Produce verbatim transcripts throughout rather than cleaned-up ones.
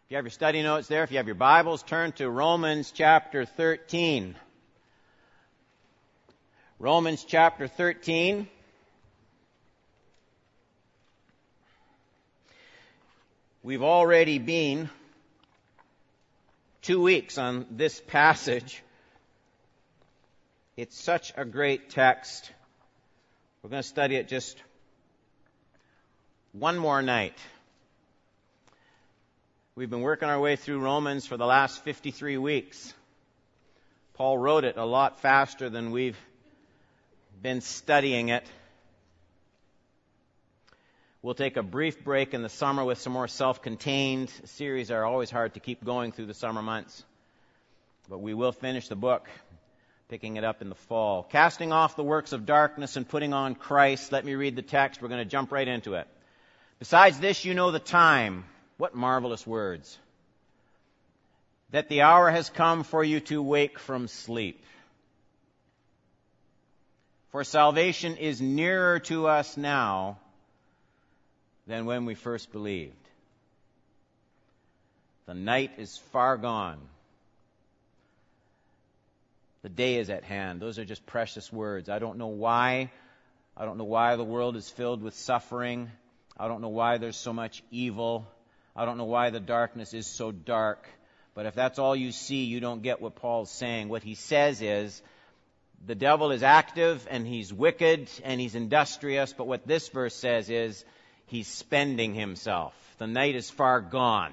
If you have your study notes there, if you have your Bibles, turn to Romans chapter thirteen. Romans chapter thirteen. We've already been two weeks on this passage. It's such a great text. We're going to study it just one more night. We've been working our way through Romans for the last fifty-three weeks. Paul wrote it a lot faster than we've been studying it. We'll take a brief break in the summer with some more self-contained series. Are always hard to keep going through the summer months. But we will finish the book, picking it up in the fall. Casting off the works of darkness and putting on Christ. Let me read the text. We're going to jump right into it. Besides this, you know the time. What marvelous words. That the hour has come for you to wake from sleep. For salvation is nearer to us now than when we first believed. The night is far gone. The day is at hand. Those are just precious words. I don't know why. I don't know why the world is filled with suffering. I don't know why there's so much evil. I don't know why the darkness is so dark. But if that's all you see, you don't get what Paul's saying. What he says is, the devil is active and he's wicked and he's industrious. But what this verse says is, he's spending himself. The night is far gone.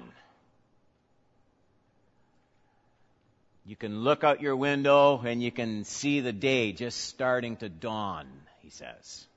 You can look out your window and you can see the day just starting to dawn, he says.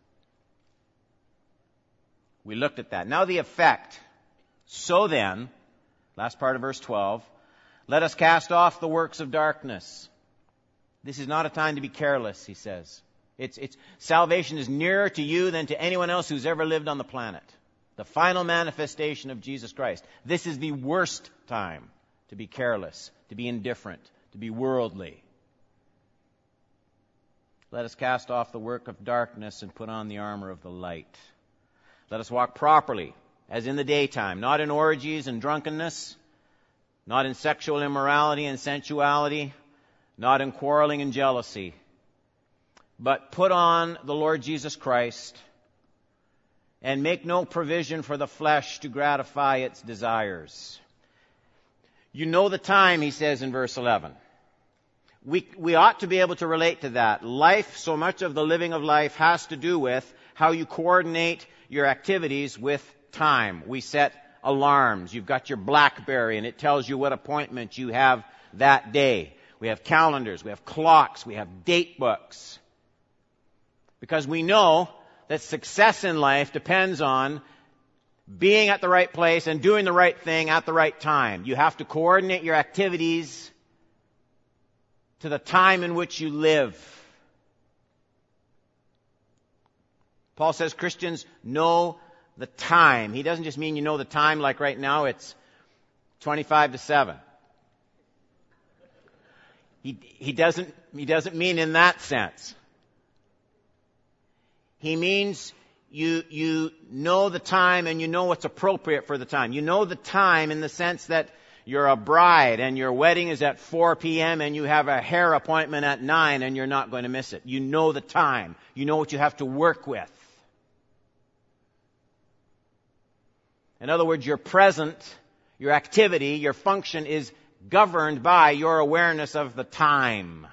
We looked at that. Now the effect. So then, last part of verse twelve, let us cast off the works of darkness. This is not a time to be careless, he says. It's, it's, salvation is nearer to you than to anyone else who's ever lived on the planet. The final manifestation of Jesus Christ. This is the worst time to be careless, to be indifferent, to be worldly. Let us cast off the work of darkness and put on the armor of the light. Let us walk properly, as in the daytime, not in orgies and drunkenness, not in sexual immorality and sensuality, not in quarreling and jealousy, but put on the Lord Jesus Christ and make no provision for the flesh to gratify its desires. You know the time, he says in verse eleven. We, we ought to be able to relate to that. Life, so much of the living of life has to do with how you coordinate your activities with time. We set alarms. You've got your BlackBerry and it tells you what appointment you have that day. We have calendars, we have clocks, we have date books. Because we know that success in life depends on being at the right place and doing the right thing at the right time. You have to coordinate your activities to the time in which you live. Paul says Christians know the time. He doesn't just mean you know the time like right now it's twenty-five to seven. He, he doesn't, he doesn't mean in that sense. He means you, you know the time and you know what's appropriate for the time. You know the time in the sense that you're a bride and your wedding is at four p.m. and you have a hair appointment at nine and you're not going to miss it. You know the time. You know what you have to work with. In other words, your present, your activity, your function is governed by your awareness of the time.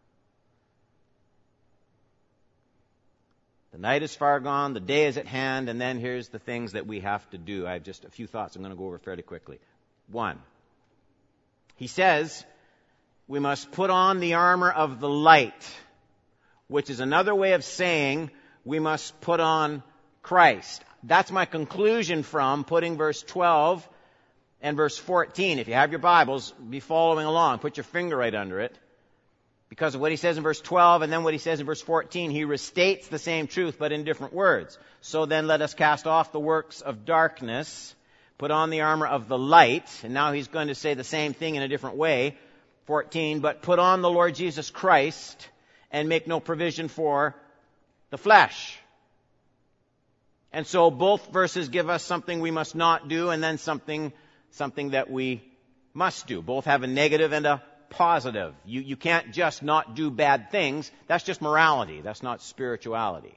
The night is far gone, the day is at hand, and then here's the things that we have to do. I have just a few thoughts I'm going to go over fairly quickly. One, he says we must put on the armor of the light, which is another way of saying we must put on Christ. That's my conclusion from putting verse twelve and verse fourteen. If you have your Bibles, be following along. Put your finger right under it. Because of what he says in verse twelve and then what he says in verse fourteen, he restates the same truth but in different words. So then let us cast off the works of darkness, put on the armor of the light. And now he's going to say the same thing in a different way. fourteen, but put on the Lord Jesus Christ and make no provision for the flesh. And so both verses give us something we must not do and then something something that we must do. Both have a negative and a positive. You, you can't just not do bad things. That's just morality. That's not spirituality.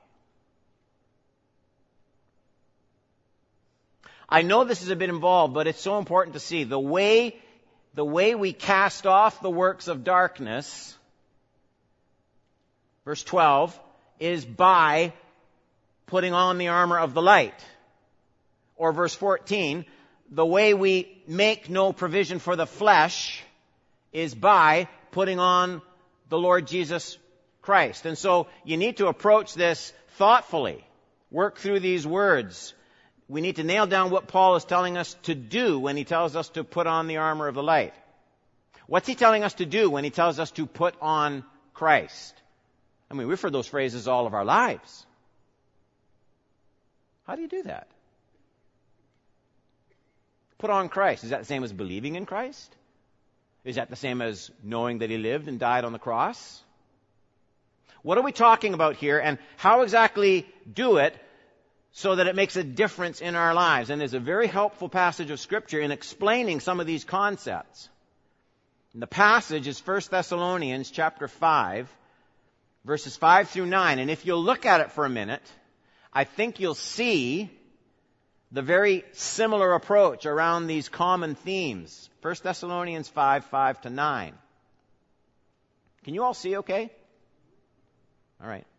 I know this is a bit involved, but it's so important to see. The way, the way we cast off the works of darkness, verse twelve, is by putting on the armor of the light. Or verse fourteen, the way we make no provision for the flesh is by putting on the Lord Jesus Christ. And so you need to approach this thoughtfully. Work through these words. We need to nail down what Paul is telling us to do when he tells us to put on the armor of the light. What's he telling us to do when he tells us to put on Christ? I mean, we've heard those phrases all of our lives. How do you do that? Put on Christ. Is that the same as believing in Christ? Is that the same as knowing that he lived and died on the cross? What are we talking about here, and how exactly do it so that it makes a difference in our lives? And there's a very helpful passage of Scripture in explaining some of these concepts. And the passage is First Thessalonians chapter five, verses five through nine. And if you'll look at it for a minute, I think you'll see the very similar approach around these common themes. First Thessalonians five, five to nine. Can you all see okay? All right.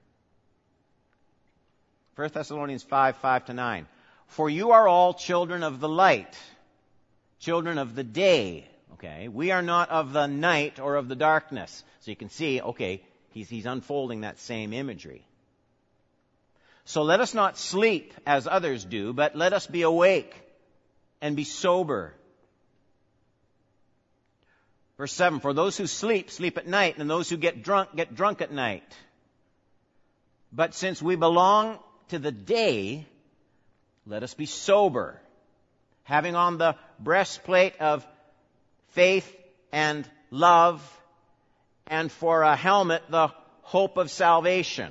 First Thessalonians five, five to nine. For you are all children of the light, children of the day. Okay, we are not of the night or of the darkness. So you can see, okay, he's, he's unfolding that same imagery. So let us not sleep as others do, but let us be awake and be sober. Verse seven, for those who sleep, sleep at night, and those who get drunk, get drunk at night. But since we belong to the day, let us be sober, having on the breastplate of faith and love, and for a helmet the hope of salvation.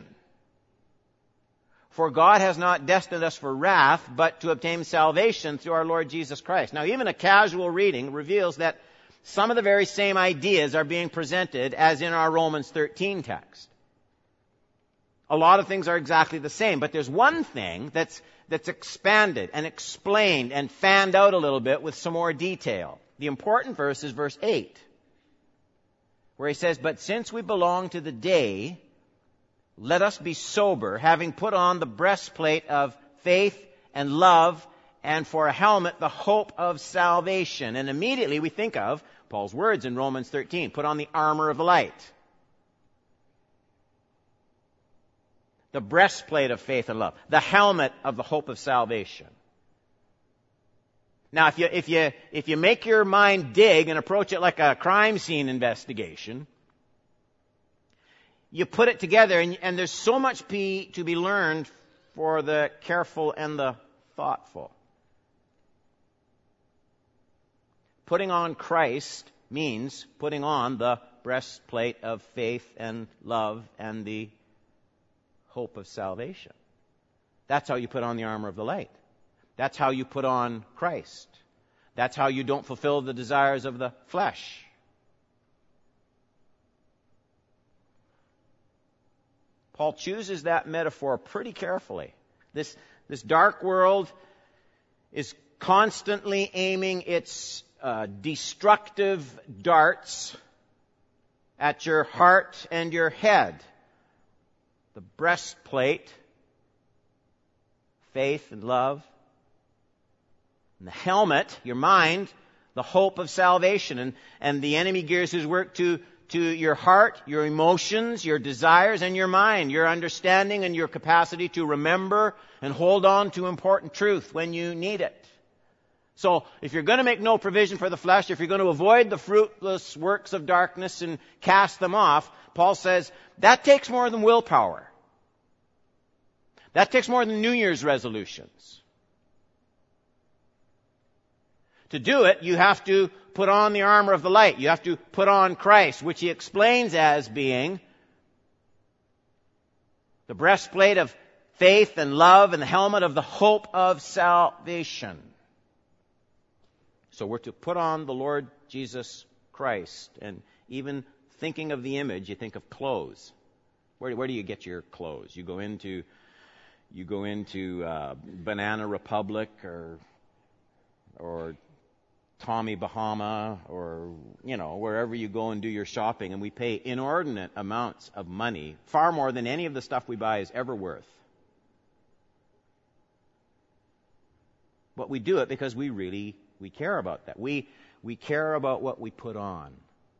For God has not destined us for wrath, but to obtain salvation through our Lord Jesus Christ. Now, even a casual reading reveals that some of the very same ideas are being presented as in our Romans thirteen text. A lot of things are exactly the same, but there's one thing that's, that's expanded and explained and fanned out a little bit with some more detail. The important verse is verse eight, where he says, but since we belong to the day, let us be sober, having put on the breastplate of faith and love, and for a helmet, the hope of salvation. And immediately we think of Paul's words in Romans thirteen, put on the armor of the light. The breastplate of faith and love. The helmet of the hope of salvation. Now, if you, if you, if you make your mind dig and approach it like a crime scene investigation, you put it together, and, and there's so much be, to be learned for the careful and the thoughtful. Putting on Christ means putting on the breastplate of faith and love and the hope of salvation. That's how you put on the armor of the light. That's how you put on Christ. That's how you don't fulfill the desires of the flesh. Paul chooses that metaphor pretty carefully. This, this dark world is constantly aiming its uh, destructive darts at your heart and your head. The breastplate, faith and love. And the helmet, your mind, the hope of salvation. And, and the enemy gears his work to to your heart, your emotions, your desires, and your mind, your understanding and your capacity to remember and hold on to important truth when you need it. So, if you're going to make no provision for the flesh, if you're going to avoid the fruitless works of darkness and cast them off, Paul says, that takes more than willpower. That takes more than New Year's resolutions. To do it, you have to put on the armor of the light. You have to put on Christ, which he explains as being the breastplate of faith and love and the helmet of the hope of salvation. So we're to put on the Lord Jesus Christ. And even thinking of the image, you think of clothes. Where, where do you get your clothes? You go into you go into uh, Banana Republic or or Tommy Bahama, or, you know, wherever you go and do your shopping, and we pay inordinate amounts of money, far more than any of the stuff we buy is ever worth. But we do it because we really, we care about that. We, we care about what we put on.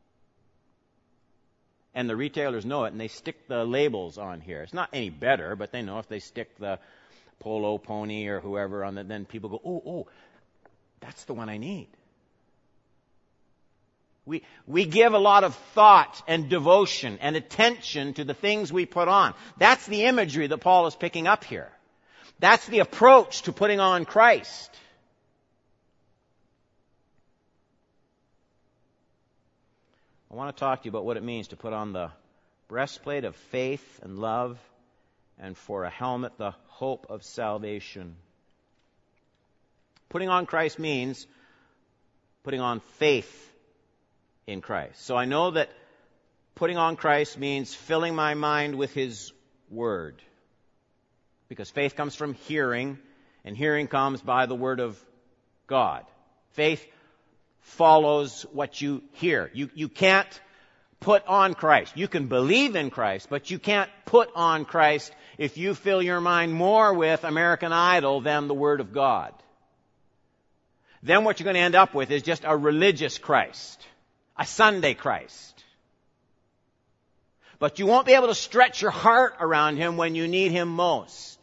And the retailers know it, and they stick the labels on here. It's not any better, but they know if they stick the Polo Pony or whoever on it, then people go, oh, oh, that's the one I need. We, we give a lot of thought and devotion and attention to the things we put on. That's the imagery that Paul is picking up here. That's the approach to putting on Christ. I want to talk to you about what it means to put on the breastplate of faith and love, and for a helmet, the hope of salvation. Putting on Christ means putting on faith in Christ. So I know that putting on Christ means filling my mind with His Word. Because faith comes from hearing, and hearing comes by the Word of God. Faith follows what you hear. You, you can't put on Christ. You can believe in Christ, but you can't put on Christ if you fill your mind more with American Idol than the Word of God. Then what you're going to end up with is just a religious Christ. A Sunday Christ. But you won't be able to stretch your heart around Him when you need Him most.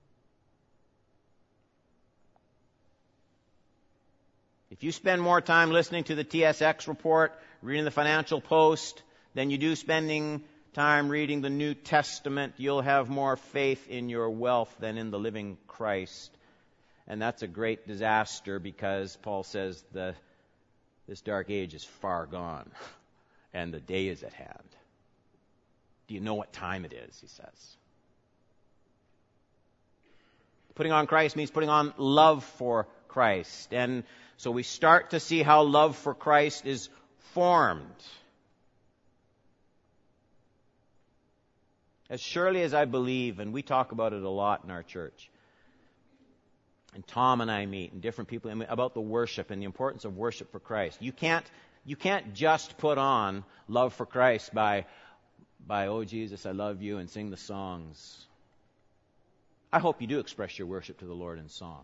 If you spend more time listening to the T S X report, reading the Financial Post, than you do spending time reading the New Testament, you'll have more faith in your wealth than in the living Christ. And that's a great disaster, because Paul says the this dark age is far gone, and the day is at hand. Do you know what time it is, he says. Putting on Christ means putting on love for Christ. And so we start to see how love for Christ is formed. As surely as I believe, and we talk about it a lot in our church, and Tom and I meet, and different people, about the worship and the importance of worship for Christ. You can't, you can't just put on love for Christ by, by, oh, Jesus, I love you, and sing the songs. I hope you do express your worship to the Lord in song.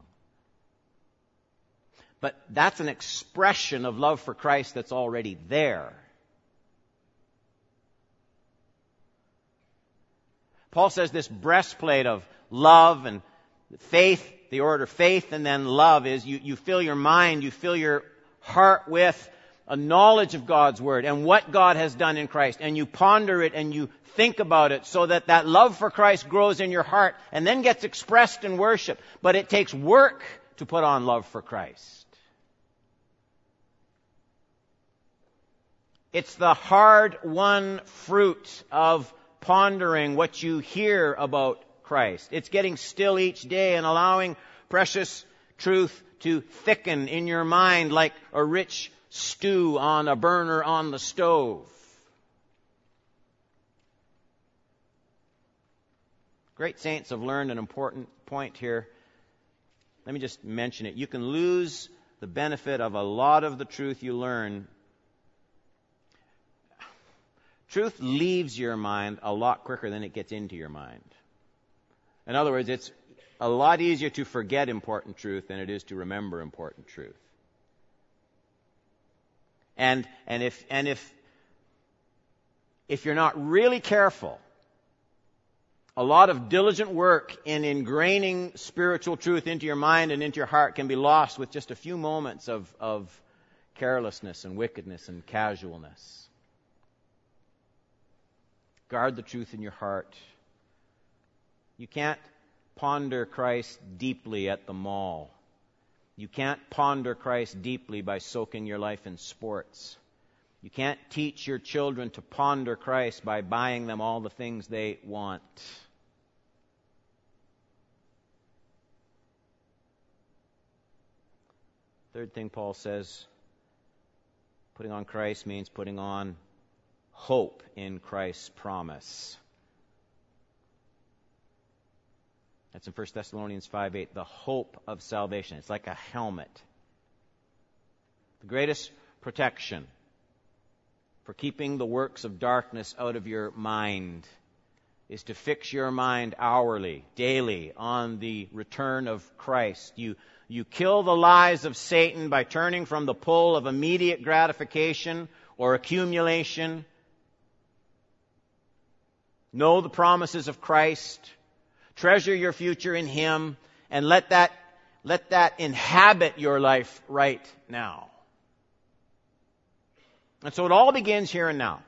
But that's an expression of love for Christ that's already there. Paul says this breastplate of love and faith, the order faith and then love, is you, you fill your mind, you fill your heart with a knowledge of God's Word and what God has done in Christ. And you ponder it and you think about it so that that love for Christ grows in your heart and then gets expressed in worship. But it takes work to put on love for Christ. It's the hard-won fruit of pondering what you hear about Christ. It's getting still each day and allowing precious truth to thicken in your mind like a rich stew on a burner on the stove. Great saints have learned an important point here. Let me just mention it. You can lose the benefit of a lot of the truth you learn. Truth leaves your mind a lot quicker than it gets into your mind. In other words, it's a lot easier to forget important truth than it is to remember important truth. And and if and if if you're not really careful, a lot of diligent work in ingraining spiritual truth into your mind and into your heart can be lost with just a few moments of, of carelessness and wickedness and casualness. Guard the truth in your heart. You can't ponder Christ deeply at the mall. You can't ponder Christ deeply by soaking your life in sports. You can't teach your children to ponder Christ by buying them all the things they want. Third thing Paul says, putting on Christ means putting on hope in Christ's promise. That's in First Thessalonians five eight, the hope of salvation. It's like a helmet. The greatest protection for keeping the works of darkness out of your mind is to fix your mind hourly, daily, on the return of Christ. You, you kill the lies of Satan by turning from the pull of immediate gratification or accumulation. Know the promises of Christ. Treasure your future in Him, and let that, let that inhabit your life right now. And so it all begins here and now.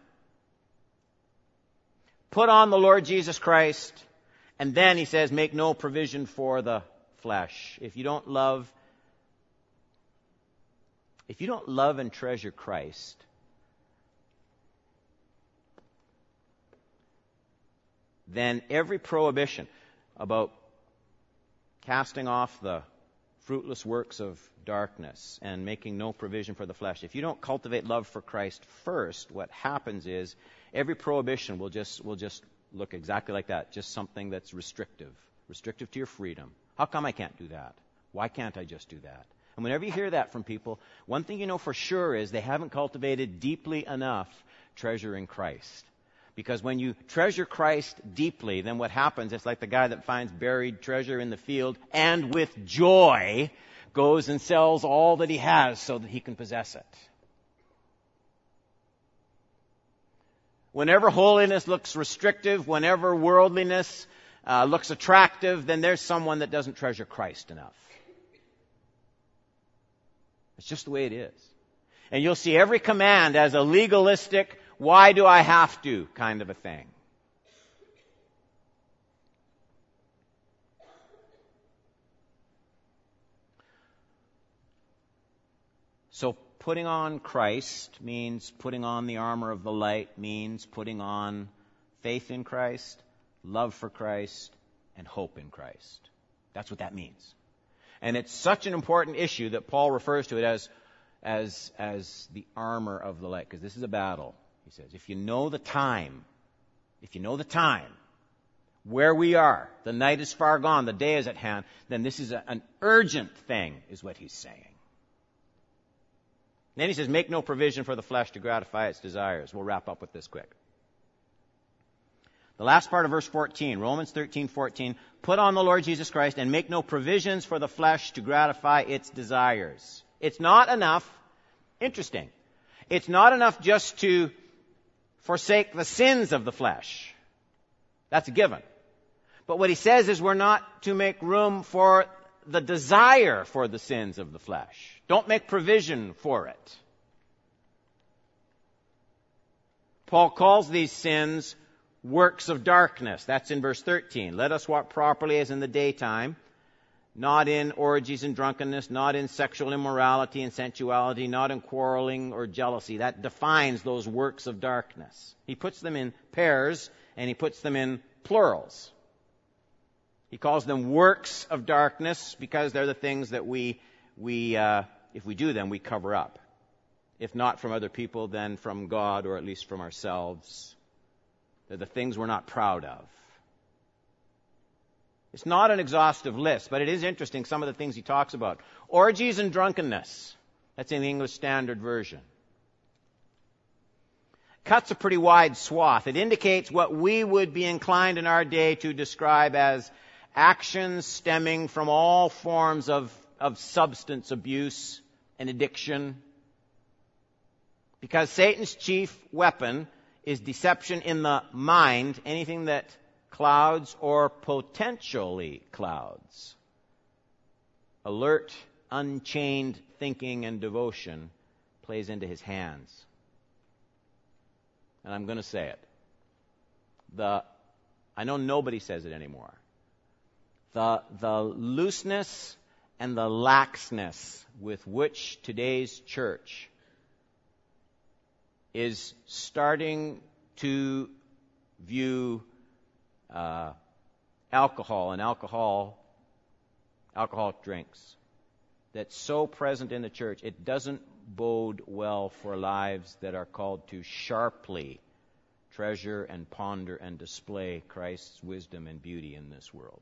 Put on the Lord Jesus Christ, and then he says, make no provision for the flesh. If you don't love, if you don't love and treasure Christ, then every prohibition about casting off the fruitless works of darkness and making no provision for the flesh. If you don't cultivate love for Christ first, what happens is every prohibition will just will just look exactly like that, just something that's restrictive, restrictive to your freedom. How come I can't do that? Why can't I just do that? And whenever you hear that from people, one thing you know for sure is they haven't cultivated deeply enough treasuring Christ. Because when you treasure Christ deeply, then what happens, it's like the guy that finds buried treasure in the field and with joy goes and sells all that he has so that he can possess it. Whenever holiness looks restrictive, whenever worldliness uh, looks attractive, then there's someone that doesn't treasure Christ enough. It's just the way it is. And you'll see every command as a legalistic, why do I have to kind of a thing. So putting on Christ means putting on the armor of the light, means putting on faith in Christ, love for Christ, and hope in Christ. That's what that means. And it's such an important issue that Paul refers to it as, as, as the armor of the light, because this is a battle. He says, if you know the time, if you know the time, where we are, the night is far gone, the day is at hand, then this is a, an urgent thing, is what he's saying. Then he says, make no provision for the flesh to gratify its desires. We'll wrap up with this quick. The last part of verse fourteen, Romans thirteen fourteen, put on the Lord Jesus Christ and make no provisions for the flesh to gratify its desires. It's not enough, interesting, it's not enough just to forsake the sins of the flesh. That's a given. But what he says is we're not to make room for the desire for the sins of the flesh. Don't make provision for it. Paul calls these sins works of darkness. That's in verse thirteen. Let us walk properly as in the daytime, not in orgies and drunkenness, not in sexual immorality and sensuality, not in quarreling or jealousy. That defines those works of darkness. He puts them in pairs and he puts them in plurals. He calls them works of darkness because they're the things that we, we uh, if we do them, we cover up. If not from other people, then from God, or at least from ourselves. They're the things we're not proud of. It's not an exhaustive list, but it is interesting, some of the things he talks about. Orgies and drunkenness. That's in the English Standard Version. Cuts a pretty wide swath. It indicates what we would be inclined in our day to describe as actions stemming from all forms of, of substance abuse and addiction. Because Satan's chief weapon is deception in the mind, anything that clouds or potentially clouds. Alert, unchained thinking and devotion plays into his hands. And I'm going to say it. The, I know nobody says it anymore. The, the looseness and the laxness with which today's church is starting to view uh, alcohol and alcohol, alcoholic drinks. that's so present in the church, it doesn't bode well for lives that are called to sharply treasure and ponder and display Christ's wisdom and beauty in this world.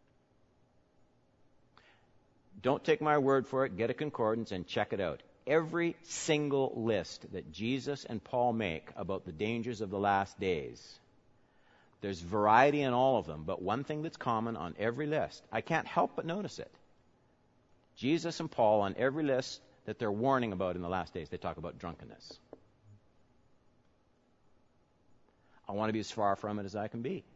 Don't take my word for it. Get a concordance and check it out. Every single list that Jesus and Paul make about the dangers of the last days, there's variety in all of them, but one thing that's common on every list, I can't help but notice it. Jesus and Paul, on every list that they're warning about in the last days, they talk about drunkenness. I want to be as far from it as I can be.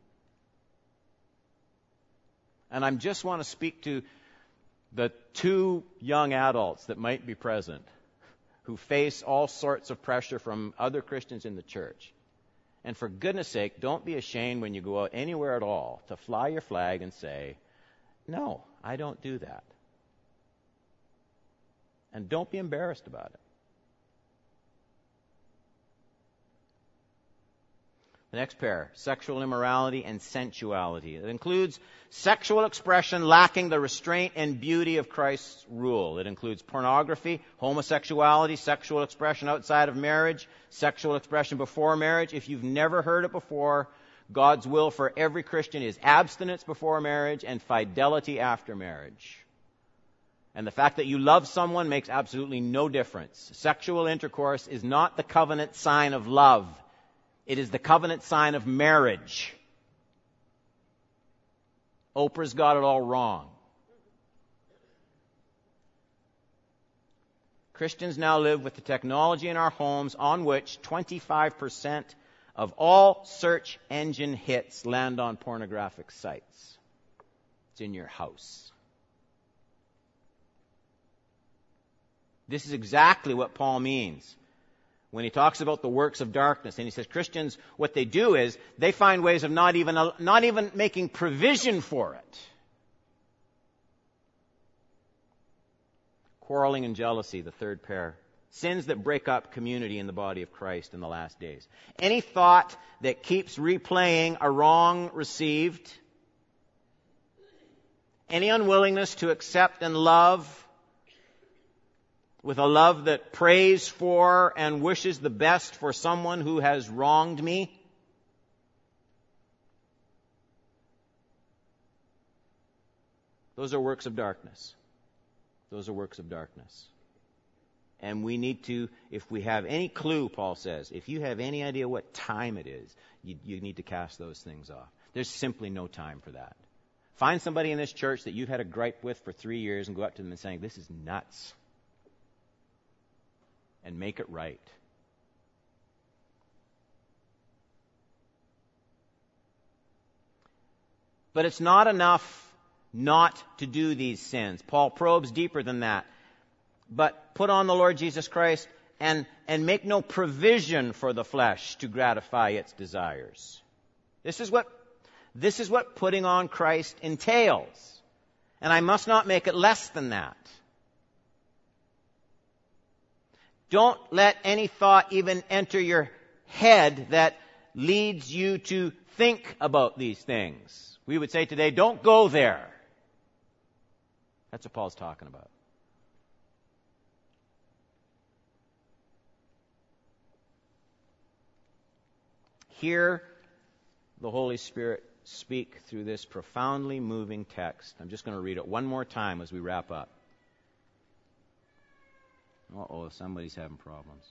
And I just want to speak to the two young adults that might be present who face all sorts of pressure from other Christians in the church. And for goodness sake, don't be ashamed when you go out anywhere at all to fly your flag and say, no, I don't do that. And don't be embarrassed about it. The next pair, sexual immorality and sensuality. It includes sexual expression lacking the restraint and beauty of Christ's rule. It includes pornography, homosexuality, sexual expression outside of marriage, sexual expression before marriage. If you've never heard it before, God's will for every Christian is abstinence before marriage and fidelity after marriage. And the fact that you love someone makes absolutely no difference. Sexual intercourse is not the covenant sign of love. It is the covenant sign of marriage. Oprah's got it all wrong. Christians now live with the technology in our homes on which twenty-five percent of all search engine hits land on pornographic sites. It's in your house. This is exactly what Paul means when he talks about the works of darkness. And he says Christians, what they do is they find ways of not even, not even making provision for it. Quarreling and jealousy, the third pair. Sins that break up community in the body of Christ in the last days. Any thought that keeps replaying a wrong received. Any unwillingness to accept and love with a love that prays for and wishes the best for someone who has wronged me. Those are works of darkness. Those are works of darkness. And we need to, if we have any clue, Paul says, if you have any idea what time it is, you, you need to cast those things off. There's simply no time for that. Find somebody in this church that you've had a gripe with for three years and go up to them and saying, this is nuts. And make it right. But it's not enough not to do these sins. Paul probes deeper than that. But put on the Lord Jesus Christ and, and make no provision for the flesh to gratify its desires. This is what, this is what putting on Christ entails. And I must not make it less than that. Don't let any thought even enter your head that leads you to think about these things. We would say today, don't go there. That's what Paul's talking about. Hear the Holy Spirit speak through this profoundly moving text. I'm just going to read it one more time as we wrap up. Uh-oh, somebody's having problems.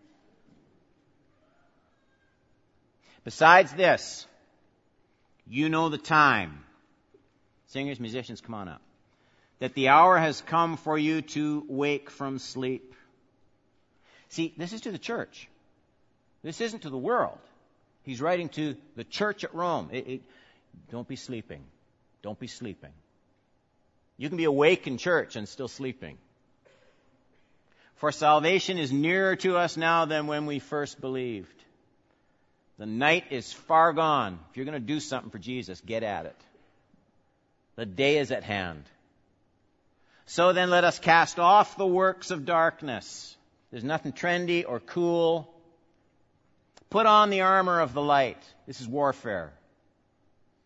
Besides this, you know the time. Singers, musicians, come on up. That the hour has come for you to wake from sleep. See, this is to the church. This isn't to the world. He's writing to the church at Rome. It, it, don't be sleeping. Don't be sleeping. You can be awake in church and still sleeping. For salvation is nearer to us now than when we first believed. The night is far gone. If you're going to do something for Jesus, get at it. The day is at hand. So then let us cast off the works of darkness. There's nothing trendy or cool. Put on the armor of the light. This is warfare.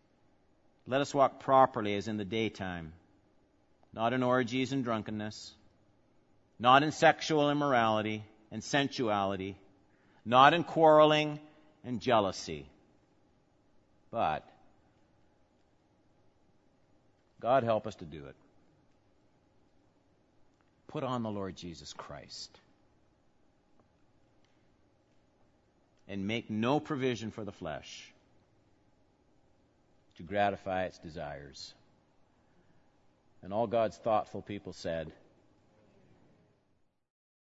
Let us walk properly as in the daytime, not in orgies and drunkenness, not in sexual immorality and sensuality, not in quarreling and jealousy, but God help us to do it. Put on the Lord Jesus Christ and make no provision for the flesh to gratify its desires. And all God's thoughtful people said,